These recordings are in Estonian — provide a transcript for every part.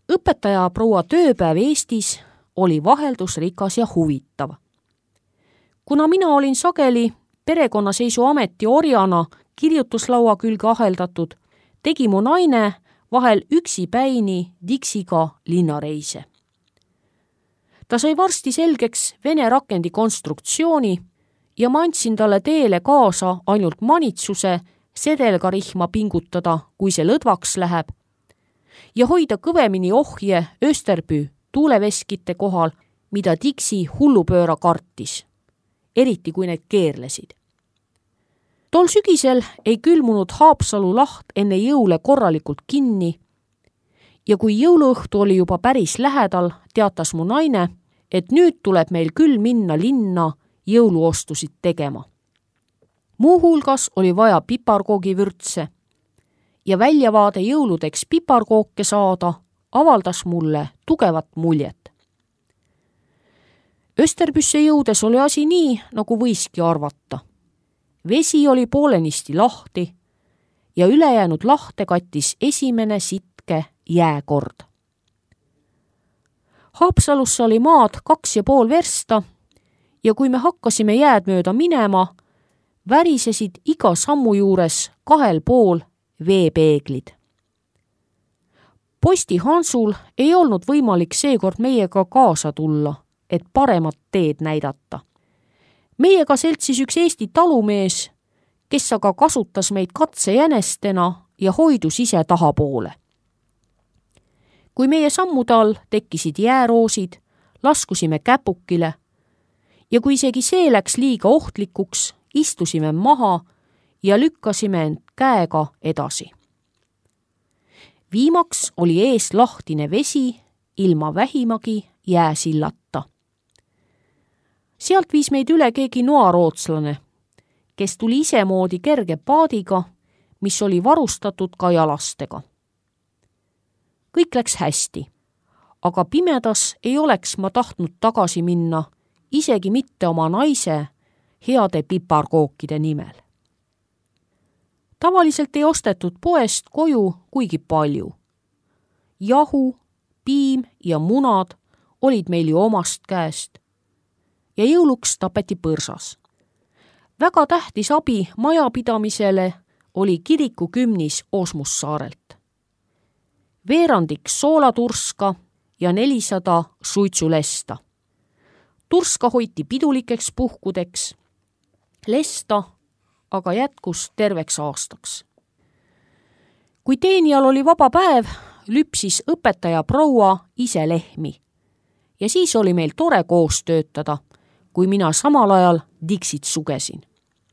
Õpetaja proua tööpäev Eestis oli vaheldusrikas ja huvitav. Kuna mina olin sageli perekonnaseisuameti orjana kirjutuslaua külge aheldatud, tegi mu naine vahel üksipäini Dixiga linnareise. Ta sai varsti selgeks Vene rakendi konstruktsiooni ja ma andsin talle teele kaasa ainult manitsuse sedelgarihma pingutada, kui see lõdvaks läheb, ja hoida kõvemini ohje Österbü tuuleveskite kohal, mida Dixi hullupööra kartis, eriti kui need keerlesid. Tol sügisel ei külmunud Haapsalu laht enne jõule korralikult kinni ja kui jõuluõhtu oli juba päris lähedal, teatas mu naine, et nüüd tuleb meil küll minna linna jõuluostusid tegema. Muuhulgas oli vaja piparkoogivürtse ja väljavaade jõuludeks piparkooke saada avaldas mulle tugevat muljet. Österbüsse jõudes oli asi nii, nagu võiski arvata. Vesi oli poolenisti lahti ja ülejäänud lahte kattis esimene sitke jääkord. Haapsalusse oli maad 2,5 versta ja kui me hakkasime jääd mööda minema, värisesid iga sammu juures 2,5 veepeeglid. Posti Hansul ei olnud võimalik seekord meiega kaasa tulla, et paremat teed näidata. Meiega seltsis üks Eesti talumees, kes aga kasutas meid katsejänestena ja hoidus ise tahapoole. Kui meie sammude all tekkisid jääroosid, laskusime käpukile ja kui isegi see läks liiga ohtlikuks, istusime maha ja lükkasime end käega edasi. Viimaks oli ees lahtine vesi ilma vähimagi jääsillata. Sealt viis meid üle keegi noarootslane, kes tuli isemoodi kerge paadiga, mis oli varustatud ka jalastega. Kõik läks hästi, aga pimedas ei oleks ma tahtnud tagasi minna, isegi mitte oma naise heade piparkookide nimel. Tavaliselt ei ostetud poest koju kuigi palju. Jahu, piim ja munad olid meil ju omast käest ja jõuluks tapeti põrsas. Väga tähtis abi majapidamisele oli kiriku kümnis Oosmussaarelt. Veerandik soolaturska ja 400 suitsulesta. Turska hoiti pidulikeks puhkudeks, lesta aga jätkus terveks aastaks. Kui teenijal oli vaba päev, lüpsis õpetaja proua ise lehmi ja siis oli meil tore koos töötada, kui mina samal ajal Dixit sugesin.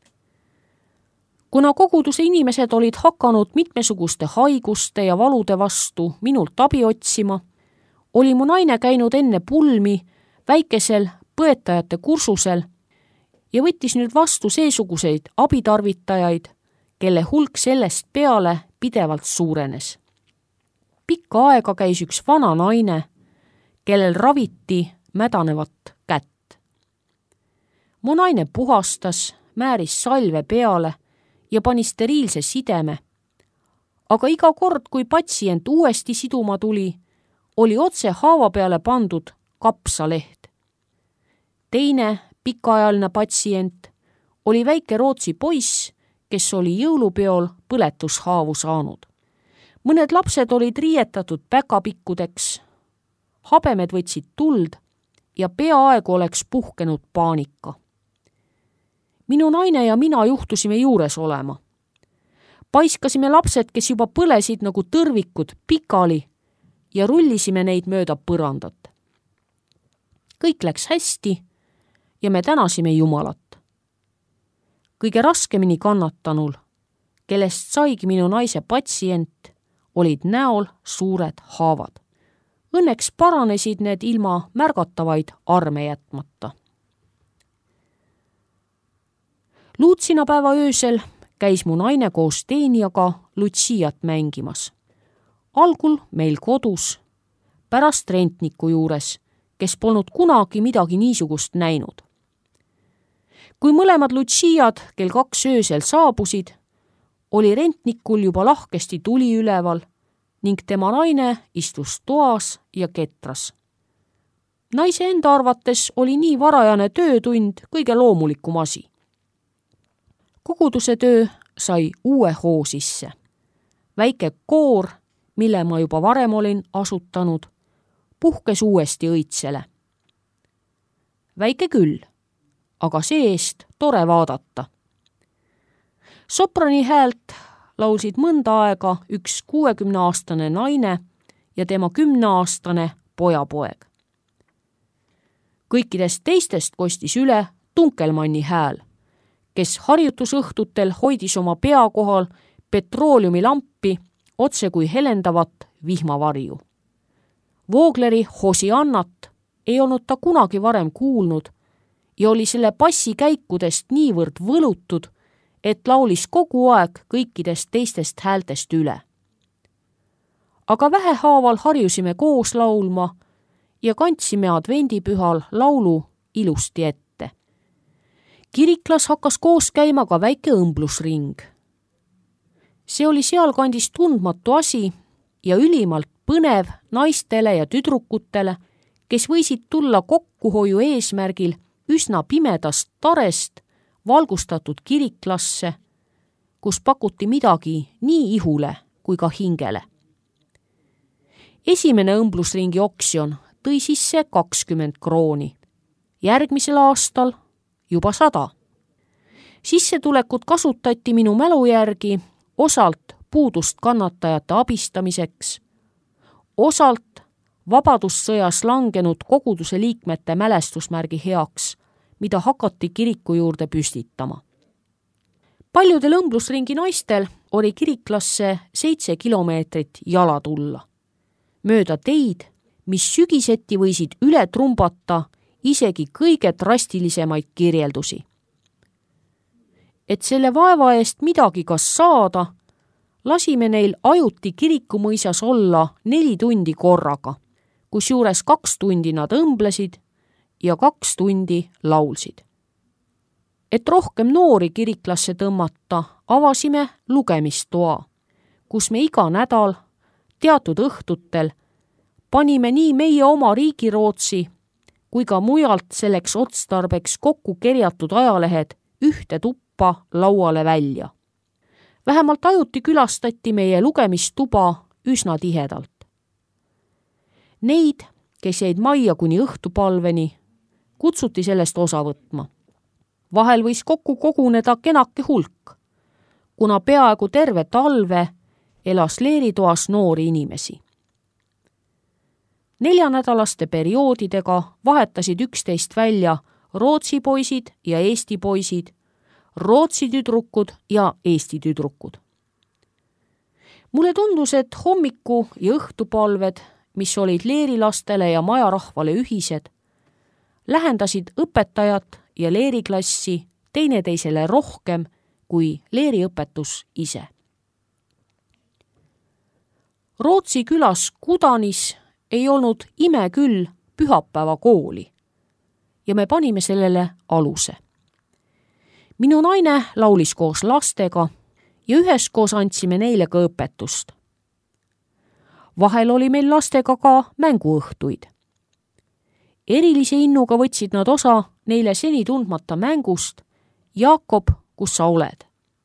Kuna koguduse inimesed olid hakanud mitmesuguste haiguste ja valude vastu minult abi otsima, oli mu naine käinud enne pulmi väikesel põetajate kursusel ja võttis nüüd vastu seesuguseid abitarvitajaid, kelle hulk sellest peale pidevalt suurenes. Pikka aega käis üks vana naine, kellel raviti mädanevat kätt. Mu naine puhastas, määris salve peale ja pani steriilse sideme, aga iga kord, kui patsient uuesti siduma tuli, oli otse haava peale pandud kapsaleht. Teine pikaajaline patsient oli väike Rootsi poiss, kes oli jõulupeol põletushaavu saanud. Mõned lapsed olid riietatud päkapikkudeks, habemed võtsid tuld ja peaaegu oleks puhkenud paanika. Minu naine ja mina juhtusime juures olema. Paiskasime lapsed, kes juba põlesid nagu tõrvikud, pikali ja rullisime neid mööda põrandat. Kõik läks hästi ja me tänasime Jumalat. Kõige raskemini kannatanul, kellest saigi minu naise patsient, olid näol suured haavad. Õnneks paranesid need ilma märgatavaid arme jätmata. Luutsinapäeva öösel käis mu naine koos teenijaga Lutsiat mängimas. Algul meil kodus, pärast rentniku juures, kes polnud kunagi midagi niisugust näinud. Kui mõlemad Lutsiad kell 2 öösel saabusid, oli rentnikul juba lahkesti tuli üleval ning tema naine istus toas ja ketras. Naise enda arvates oli nii varajane töötund kõige loomulikum asi. Koguduse töö sai uue hoo sisse. Väike koor, mille ma juba varem olin asutanud, puhkes uuesti õitsele. Väike küll, aga see-eest tore vaadata. Soprani häält laulsid mõnda aega üks 60-aastane naine ja tema 10-aastane pojapoeg. Kõikidest teistest kostis üle Tunkelmanni hääl, kes harjutusõhtutel hoidis oma pea kohal petrooliumilampi otse kui helendavat vihmavarju. Voogleri Hosiannat ei olnud ta kunagi varem kuulnud ja oli selle bassi käikudest niivõrd võlutud, et laulis kogu aeg kõikidest teistest häältest üle. Aga vähehaaval harjusime koos laulma ja kandsime advendipühal laulu ilusti ette. Kiriklas hakkas koos käima ka väike õmblusring. See oli sealkandis tundmatu asi ja ülimalt põnev naistele ja tüdrukutele, kes võisid tulla kokkuhoiu eesmärgil üsna pimedast tarest valgustatud kiriklasse, kus pakuti midagi nii ihule kui ka hingele. Esimene õmblusringi oksjon tõi sisse 20 krooni, järgmisel aastal juba 100. Sissetulekut kasutati minu mälu järgi osalt puudust kannatajate abistamiseks, osalt vabadussõjas langenud koguduse liikmete mälestusmärgi heaks, mida hakati kiriku juurde püstitama. Paljudel õmblusringi naistel oli kiriklasse 7 kilomeetrit jala tulla. Mööda teid, mis sügiseti võisid üle trumbata isegi kõige drastilisemaid kirjeldusi. Et selle vaeva eest midagi kas saada, lasime neil ajuti kirikumõisas olla 4 tundi korraga, kusjuures 2 tundi nad õmblesid ja 2 tundi laulsid. Et rohkem noori kiriklasse tõmmata, avasime lugemistoa, kus me iga nädal teatud õhtutel panime nii meie oma Riigirootsi kui ka mujalt selleks otstarbeks kokku kerjatud ajalehed ühte tuppa lauale välja. Vähemalt ajuti külastati meie lugemistuba üsna tihedalt. Neid, kes jäid majja kuni õhtupalveni, kutsuti sellest osa võtma. Vahel võis kokku koguneda kenake hulk, kuna peaaegu terve talve elas leeritoas noori inimesi. 4-nädalaste perioodidega vahetasid üksteist välja Rootsi poisid ja Eesti poisid, Rootsi tüdrukud ja Eesti tüdrukud. Mulle tundus, et hommiku- ja õhtupalved, mis olid leerilastele ja majarahvale ühised, lähendasid õpetajat ja leeriklassi teineteisele rohkem kui leeriõpetus ise. Rootsi külas Kudanis ei olnud ime küll pühapäevakooli ja me panime sellele aluse. Minu naine laulis koos lastega ja üheskoos andsime neile ka õpetust. Vahel oli meil lastega ka mänguõhtuid. Erilise innuga võtsid nad osa neile seni tundmata mängust Jaakob, kus sa oled.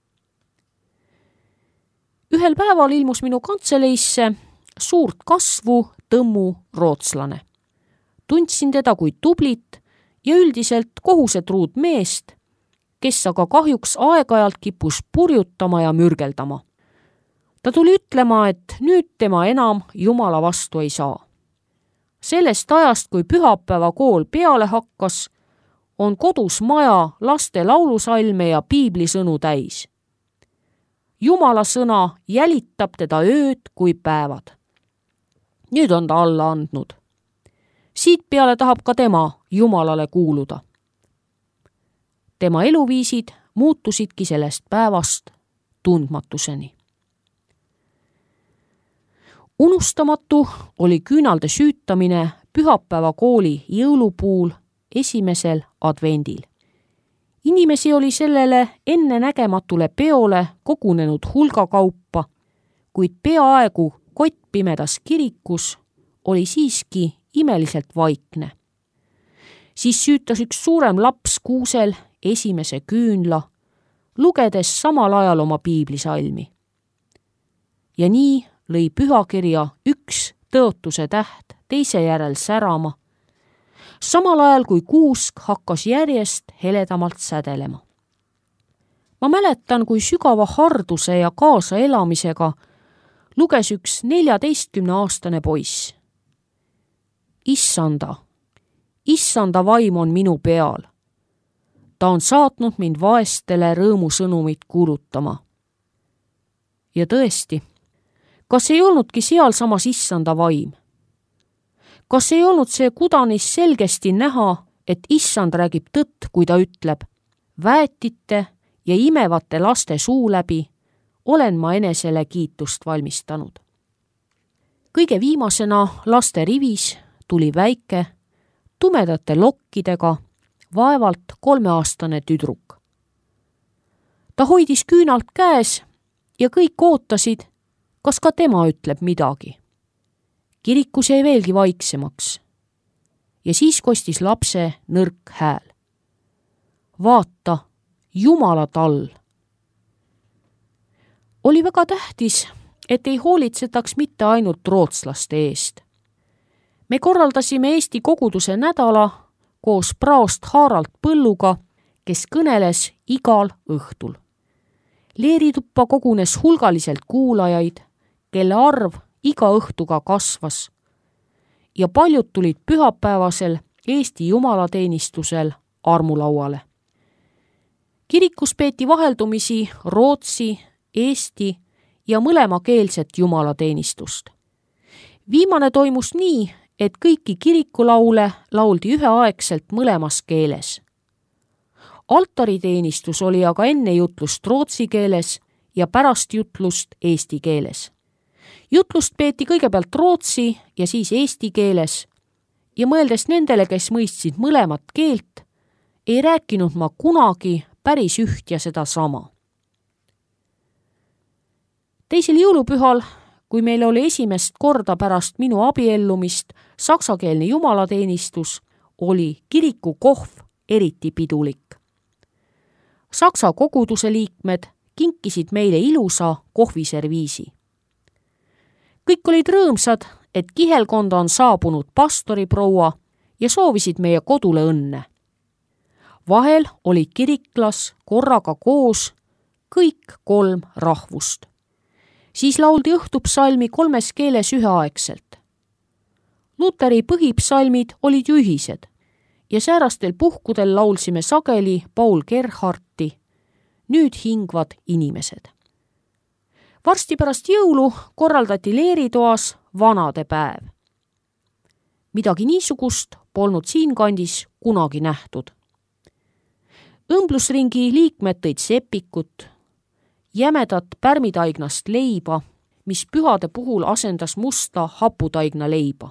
Ühel päeval ilmus minu kantseleisse suurt kasvu tõmmu rootslane. Tundsin teda kui tublit ja üldiselt kohusetruud meest, kes aga kahjuks aeg-ajalt kippus purjutama ja mürgeldama. Ta tuli ütlema, et nüüd tema enam Jumala vastu ei saa. Sellest ajast, kui pühapäevakool peale hakkas, on kodus maja laste laulusalme ja piiblisõnu täis. Jumala sõna jälitab teda ööd kui päevad. Nüüd on ta alla andnud. Siit peale tahab ka tema Jumalale kuuluda. Tema eluviisid muutusidki sellest päevast tundmatuseni. Unustamatu oli küünalde süütamine pühapäevakooli jõulupuul esimesel advendil. Inimesi oli sellele ennenägematule peole kogunenud hulgakaupa, kuid peaaegu kottpimedas kirikus oli siiski imeliselt vaikne. Siis süütas üks suurem laps kuusel esimese küünla, lugedes samal ajal oma piiblisalmi. Ja nii lõi pühakirja üks tõotuse täht teise järel särama, samal ajal kui kuusk hakkas järjest heledamalt sädelema. Ma mäletan, kui sügava harduse ja kaasaelamisega luges üks 14-aastane poiss. Issanda vaim on minu peal. Ta on saatnud mind vaestele rõõmusõnumit kuulutama. Ja tõesti, kas ei olnudki sealsamas issanda vaim? Kas ei olnud see kudanis selgesti näha, et issand räägib tõtt, kui ta ütleb, väetite ja imevate laste suu läbi olen ma enesele kiitust valmistanud. Kõige viimasena laste rivis tuli väike, tumedate lokkidega, vaevalt 3-aastane tüdruk. Ta hoidis küünalt käes ja kõik ootasid, kas ka tema ütleb midagi. Kirikus jäi veelgi vaiksemaks ja siis kostis lapse nõrk hääl. Vaata, Jumala tall. Oli väga tähtis, et ei hoolitsetaks mitte ainult rootslaste eest. Me korraldasime Eesti koguduse nädala koos praost Harald Põlluga, kes kõneles igal õhtul. Leerituppa kogunes hulgaliselt kuulajaid, kelle arv iga õhtuga kasvas ja paljud tulid pühapäevasel Eesti jumalateenistusel armulauale. Kirikus peeti vaheldumisi rootsi, eesti ja mõlemakeelset jumalateenistust. Viimane toimus nii, et kõiki kirikulaule lauldi üheaegselt mõlemas keeles. Altariteenistus oli aga enne jutlust rootsi keeles ja pärast jutlust eesti keeles. Jutlust peeti kõigepealt rootsi ja siis eesti keeles ja mõeldes nendele, kes mõistsid mõlemat keelt, ei rääkinud ma kunagi päris üht ja seda sama. Teisel jõulupühal, kui meil oli esimest korda pärast minu abiellumist saksakeelne jumalateenistus, oli kiriku kohv eriti pidulik. Saksa koguduse liikmed kinkisid meile ilusa kohviserviisi. Kõik olid rõõmsad, et kihelkonda on saabunud pastoriproua ja soovisid meie kodule õnne. Vahel olid kiriklas korraga koos kõik 3 rahvust. Siis lauldi õhtupsalmi 3 keeles üheaegselt. Luteri põhipsalmid olid ju ühised ja säärastel puhkudel laulsime sageli Paul Gerhardti Nüüd hingvad inimesed. Varsti pärast jõulu korraldati leeritoas vanade päev. Midagi niisugust polnud siinkandis kunagi nähtud. Õmblusringi liikmed tõid sepikut, jämedat pärmitaignast leiba, mis pühade puhul asendas musta haputaigna leiba.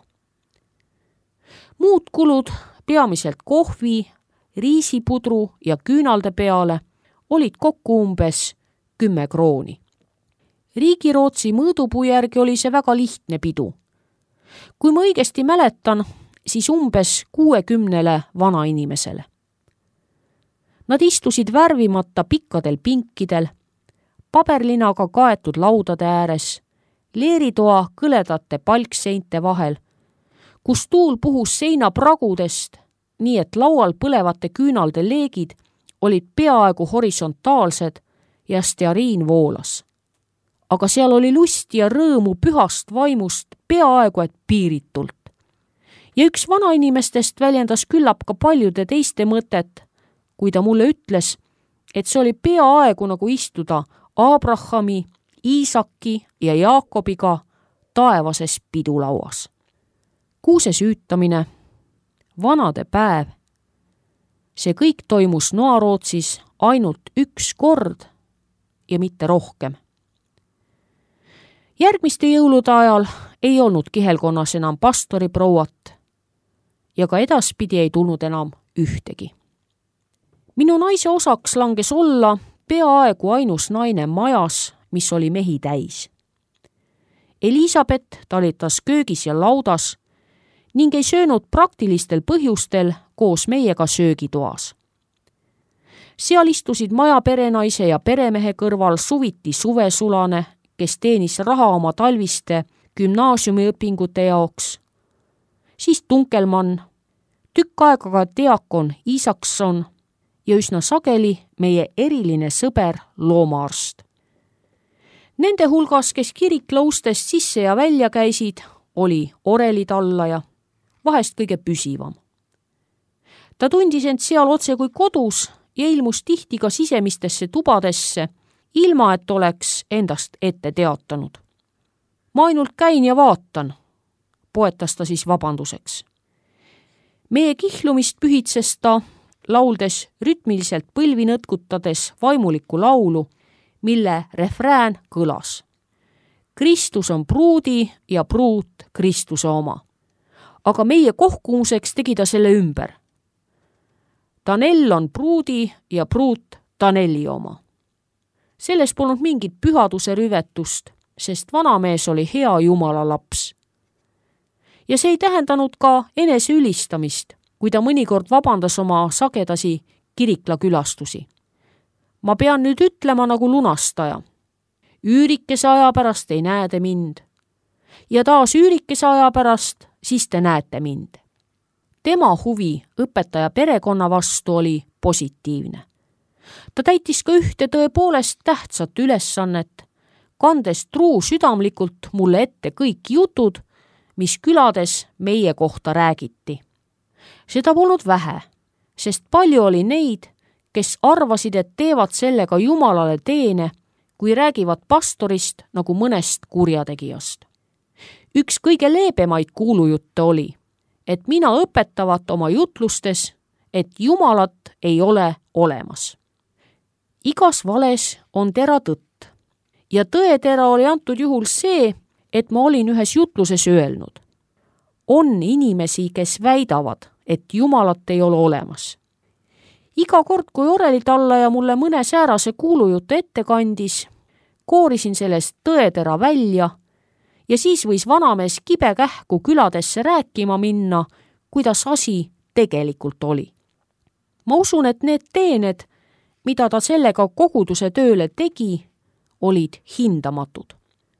Muud kulud, peamiselt kohvi, riisipudru ja küünalde peale, olid kokku umbes 10 krooni. Riigirootsi mõõdupuu järgi oli see väga lihtne pidu. Kui ma õigesti mäletan, siis umbes 60 vanainimesele. Nad istusid värvimata pikkadel pinkidel, paberlinaga kaetud laudade ääres, leeritoa kõledate palkseinte vahel, kus tuul puhus seinapragudest, nii et laual põlevate küünalde leegid olid peaaegu horisontaalsed ja steariin voolas. Aga seal oli lusti ja rõõmu pühast vaimust peaaegu et piiritult. Ja üks vanainimestest väljendas küllap ka paljude teiste mõtet, kui ta mulle ütles, et see oli peaaegu nagu istuda Abrahami, Iisaki ja Jaakobiga taevases pidulauas. Kuuse süütamine, vanade päev, see kõik toimus Noarootsis ainult 1 kord ja mitte rohkem. Järgmiste jõulude ajal ei olnud kihelkonnas enam pastoriprouat ja ka edaspidi ei tulnud enam ühtegi. Minu naise osaks langes olla peaaegu ainus naine majas, mis oli mehi täis. Elisabeth talitas köögis ja laudas ning ei söönud praktilistel põhjustel koos meiega söögitoas. Seal istusid maja perenaise ja peremehe kõrval suviti suvesulane, kes teenis raha oma talviste gümnaasiumiõpingute jaoks, siis Tunkelmann, tükk aega ka diakon Isakson ja üsna sageli meie eriline sõber loomaarst. Nende hulgas, kes kirikla ustest sisse ja välja käisid, oli orelitallaja, vahest kõige püsivam. Ta tundis end seal otse kui kodus ja ilmus tihti ka sisemistesse tubadesse, ilma et oleks endast ette teatanud. Ma ainult käin ja vaatan, poetas ta siis vabanduseks. Meie kihlumist pühitses ta, lauldes rütmiliselt põlvi nõtkutades vaimulikku laulu, mille refrään kõlas. Kristus on pruudi ja pruut Kristuse oma. Aga meie kohkumuseks tegi ta selle ümber. Tanell on pruudi ja pruut Tanelli oma. Selles polnud mingit pühaduse rüvetust, sest vanamees oli hea Jumala laps. Ja see ei tähendanud ka enese ülistamist, kui ta mõnikord vabandas oma sagedasi kirikla külastusi. Ma pean nüüd ütlema nagu lunastaja. Üürikese aja pärast ei näe te mind. Ja taas üürikese aja pärast, siis te näete mind. Tema huvi õpetaja perekonna vastu oli positiivne. Ta täitis ka ühte tõepoolest tähtsat ülesannet, kandes truu südamlikult mulle ette kõik jutud, mis külades meie kohta räägiti. Seda polnud vähe, sest palju oli neid, kes arvasid, et teevad sellega Jumalale teene, kui räägivad pastorist nagu mõnest kurjategijast. Üks kõige leebemaid kuulujutte oli, et mina õpetavat oma jutlustes, et Jumalat ei ole olemas. Igas vales on tera tõtt ja tõetera oli antud juhul see, et ma olin ühes jutluses öelnud. On inimesi, kes väidavad, et Jumalat ei ole olemas. Iga kord, kui orelitallaja mulle mõne säärase kuulujutu ette kandis, koorisin sellest tõetera välja ja siis võis vanamees kibe kähku küladesse rääkima minna, kuidas asi tegelikult oli. Ma usun, et need teened, mida ta sellega koguduse tööle tegi, olid hindamatud.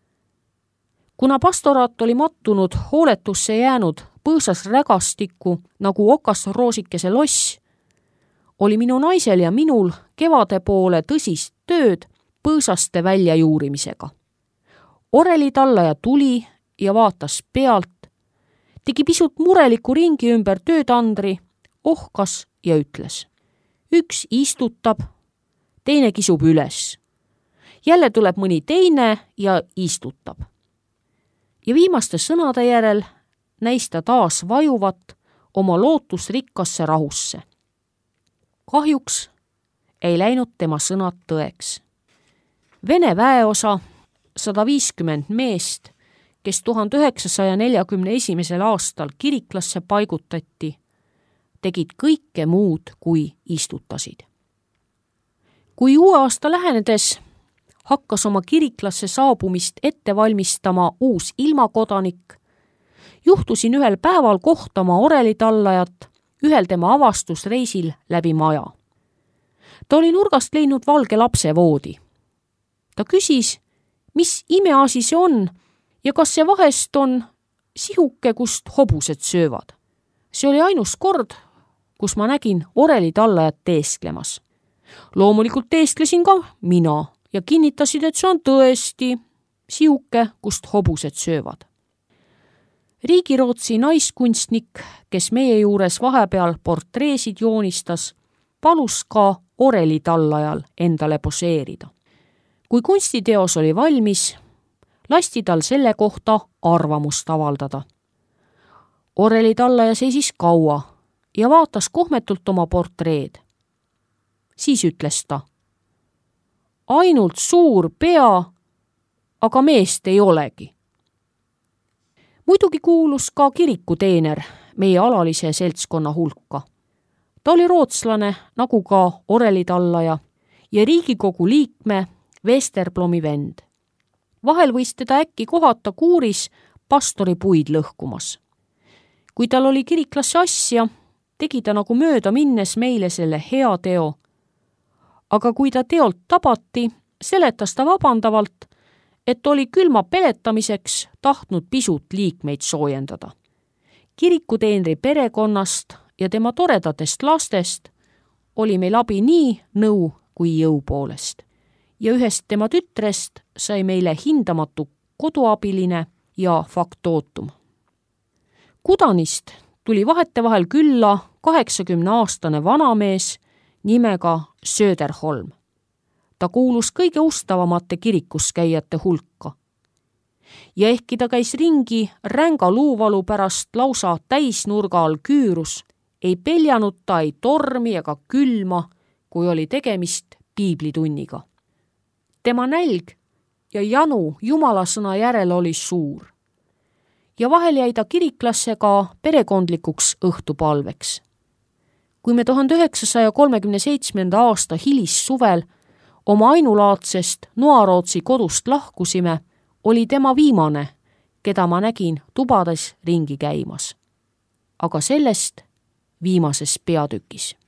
Kuna pastoraat oli mattunud hooletusse jäänud põõsas rägastikku nagu okasroosikese loss, oli minu naisel ja minul kevade poole tõsist tööd põõsaste väljajuurimisega. Orelitallaja tuli ja vaatas pealt, tegi pisut mureliku ringi ümber töötandri, ohkas ja ütles. Üks istutab, teine kisub üles. Jälle tuleb mõni teine ja istutab. Ja viimaste sõnade järel näis ta taas vajuvat oma lootusrikkasse rahusse. Kahjuks ei läinud tema sõnad tõeks. Vene väeosa 150 meest, kes 1941. aastal kiriklasse paigutati, tegid kõike muud kui istutasid. Kui uue aasta lähenedes hakkas oma kiriklasse saabumist ette valmistama uus ilmakodanik, juhtusin ühel päeval kohtama orelitallajat ühel tema avastusreisil läbi maja. Ta oli nurgast leidnud valge lapse voodi. Ta küsis, mis imeasi see on ja kas see vahest on sihuke, kust hobused söövad. See oli ainus kord, kus ma nägin orelitallajat teesklemas. Loomulikult teesklesin ka mina ja kinnitasid, et see on tõesti sihuke, kust hobused söövad. Riigirootsi naiskunstnik, kes meie juures vahepeal portreesid joonistas, palus ka orelitallajal endale poseerida. Kui kunstiteos oli valmis, lasti tal selle kohta arvamust avaldada. Orelitallaja seisis kaua ja vaatas kohmetult oma portreed. Siis ütles ta, ainult suur pea, aga meest ei olegi. Muidugi kuulus ka kirikuteener meie alalise seltskonna hulka. Ta oli rootslane, nagu ka orelitallaja ja Riigikogu liikme Vesterblomi vend. Vahel võis teda äkki kohata kuuris pastori puid lõhkumas. Kui tal oli kiriklasse asja, tegi ta nagu mööda minnes meile selle hea teo. Aga kui ta teolt tabati, seletas ta vabandavalt, et oli külma peletamiseks tahtnud pisut liikmeid soojendada. Kirikuteenri perekonnast ja tema toredatest lastest oli meil abi nii nõu kui jõu poolest. Ja ühest tema tütrest sai meile hindamatu koduabiline ja faktootum. Kudanist tuli vahetevahel külla 80-aastane vanamees nimega Söderholm. Ta kuulus kõige ustavamate kirikuskäijate hulka. Ja ehkki ta käis ringi ränga luuvalu pärast lausa täisnurga all küürus, ei peljanud ta ei tormi ega külma, kui oli tegemist piiblitunniga. Tema nälg ja janu jumalasõna järele oli suur. Ja vahel jäi ta kiriklasse ka perekondlikuks õhtupalveks. Kui me 1937. aasta hilissuvel oma ainulaadsest Noarootsi kodust lahkusime, oli tema viimane, keda ma nägin tubades ringi käimas. Aga sellest viimases peatükis.